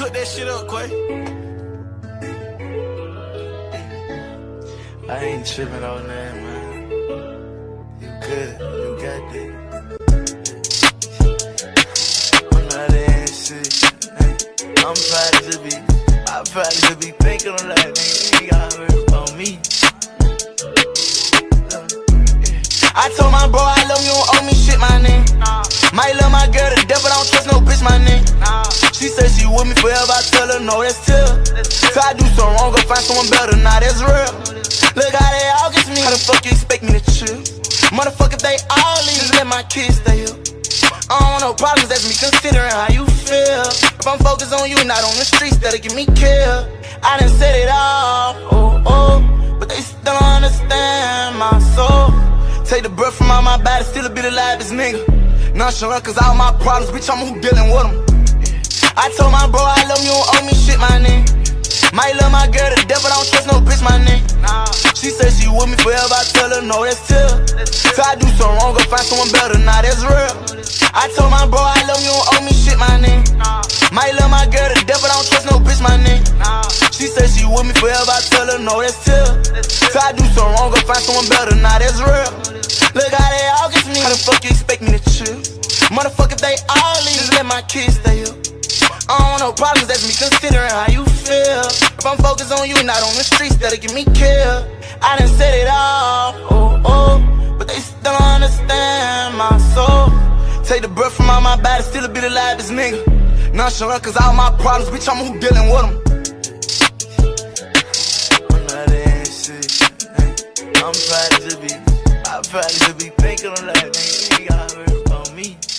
Cook that shit up, Quay. I ain't tripping on that, man. You good, you got that. I'm not in shit. I'm I probably should be thinking on that, nigga. You got hurt on me. I told my bro I love you, don't owe me shit, my nigga. Might love my girl to death, but I don't trust no bitch, my nigga. She said she with me forever, I tell her no, that's chill. So I do something wrong, go find someone better, nah, that's real. Look how they all get me, how the fuck you expect me to chill? Motherfucker, they all leave, just let my kids stay here. I don't want no problems, that's me considering how you feel. If I'm focused on you, not on the streets, that'll get me killed. I done said it all, but they still don't understand my soul. Take the breath from out my body, still a bit alive, this nigga. Nonchalant, cause all my problems, bitch, I'm who dealing with them. I told my bro I love you, don't owe me shit, my nigga. Might love my girl to death, but I don't trust no bitch, my nigga. She said she with me forever, I tell her no, that's chill. So I do something wrong, go find someone better, nah, that's real. I told my bro I love you, don't owe me shit, my nigga. Might love my girl to death, but I don't trust no bitch, my nigga. She said she with me forever, I tell her no, that's chill. So I do something wrong, go find someone better, nah, that's real. Look how they all get me, how the fuck you expect me to chill? Motherfucker, they all leave, just let my kids stay here. I don't want no problems, that's me considering how you feel. If I'm focused on you, not on the streets, that'll get me killed. I done said it all, but they still don't understand my soul. Take the breath from out my body, still a bit alive, this nigga. Nonchalant, cause all my problems, bitch, I'm who dealing with them. I'm not in shit, I probably should be thinking on that, nigga. You got hurt on me.